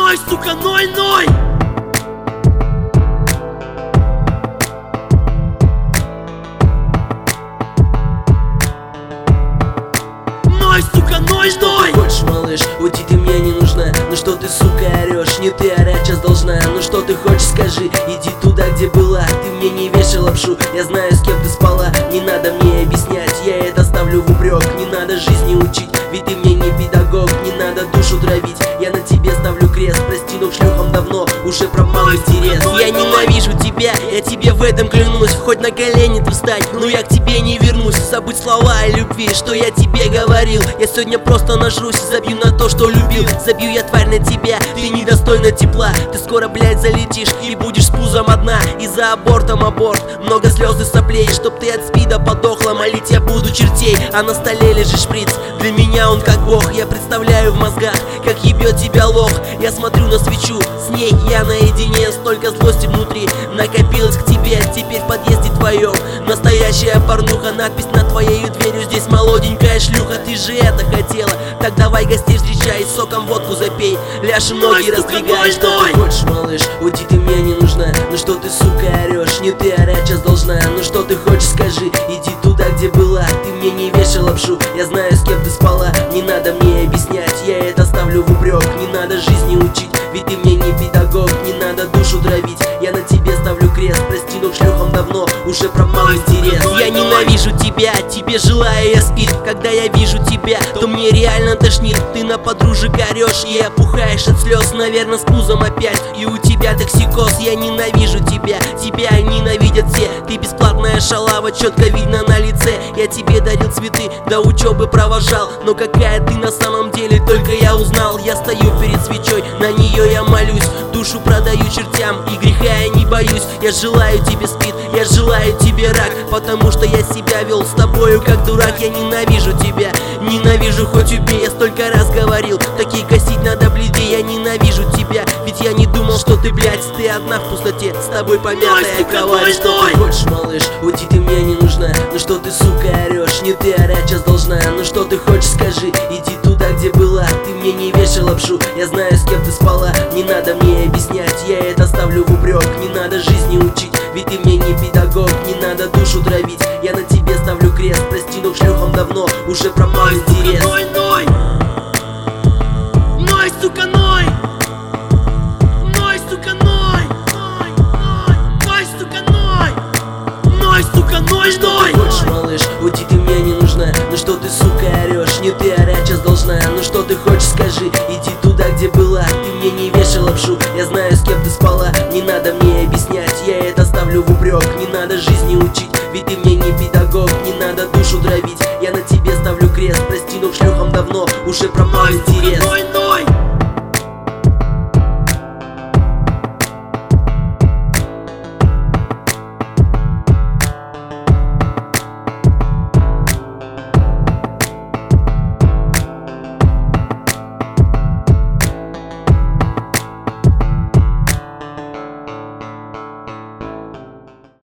Ной, сука, ной, ной! Ной, сука, ной, Что ной! ты хочешь, малыш? Уйти ты мне не нужна. Ну что ты, сука, орешь? Не ты орать сейчас должна. Ну что ты хочешь, скажи. Иди туда, где была. Ты мне не вешай лапшу. Я знаю, с кем ты спала. Не надо мне объяснять, я это ставлю в упрек. Не надо жизни учить, ведь ты мне не педагог. Не надо душу травить, я на тебе ставлю крест. Прости, но к шлюхам давно уже пропал интерес. Я ненавижу тебя, я тебе в этом клянусь. Хоть на колени ты встань, но я к тебе не вернусь. Забудь слова о любви, что я тебе говорил. Я сегодня просто нажрусь и забью на то, что любил. Забью я, тварь, на тебя, ты недостойна тепла. Ты скоро, блядь, залетишь и будешь с пузом одна. И за абортом аборт, много слез и соплей. Чтоб ты от спида подохла, молить я буду чертей. А на столе лежит шприц, для меня он как бог. Я представляю в мозгах, как ебет тебя лох. Я смотрю на свечу, с ней я наедине. Столько злости внутри накопилось к тебе. Теперь в подъезде твоем настоящая порнуха. Надпись над твоей дверью: здесь молоденькая шлюха. Ты же это хотела, так давай гостей встречай. Соком водку запей, ляжь и ноги раздвигай. Что ты хочешь, малыш? Уйти ты мне не нужна. Ну что ты, сука, орешь? Не ты орать сейчас должна. Ну что ты хочешь, скажи. Иди туда, где была. Ты мне не вешай лапшу. Я знаю, с кем ты спала. Не надо мне объяснять, я это ставлю в упрек. Не надо жизни учить, ведь ты мне не педагог. Не надо душу травить, я на тебе ставлю крест. Прости, но к шлюхам давно уже пропал интерес. Я ненавижу тебя, тебе желаю я спит. Когда я вижу тебя, то мне реально тошнит. Ты на подружек орешь и опухаешь от слез. Наверное, с пузом опять, и у тебя токсикоз. Я ненавижу тебя, тебя ненавидят все. Ты бесплатная шалава, четко видно на лице. Я тебе дарил цветы, до учебы провожал. Но какая ты на самом деле, только я узнал. Я стою перед свечой, на нее я молюсь. Душу продаю чертям, и греха я не боюсь. Я желаю тебе спид, я желаю тебе рак. Потому что я себя вел с тобою как дурак. Я ненавижу тебя, ненавижу, хоть убей. Я столько раз говорил, такие косить надо бледей. Я ненавижу тебя, ведь я не думал, что ты, блядь, ты одна в пустоте, с тобой помятая кровать. Что ты хочешь, малыш? Уйти ты мне не нужна. Ну что ты, сука, орешь? Не ты орать сейчас должна. Ну что ты хочешь, скажи. Иди туда, где была. Ты мне не вешай лапшу. Я знаю, с кем ты спала. Не надо мне объяснять, я это ставлю в упрек. Не надо жизни учить, ведь ты мне не педагог. Не надо душу травить, я на тебе ставлю крест. Прости, но к шлюхам давно уже пропал интерес. Ной, ной! Ной, сука, ной! Ной, сука, ной! Ной, ной! Ной, сука, ной! Ной, сука, ной, Что ной! ты хочешь, малыш? Уйти ты мне не нужна. Ну что ты, сука, орешь? Не ты орать сейчас должна. Ну что ты хочешь, скажи. Иди туда, где была. Ты мне не вешай лапшу. Я знаю, с кем ты спала. Не надо мне объяснять, я это ставлю в упрек. Не надо жизни учить, ведь ты мне не педагог. Не надо душу травить, я на тебе ставлю крест. Прости, но к шлюхам давно уже пропал интерес. Ной, ной!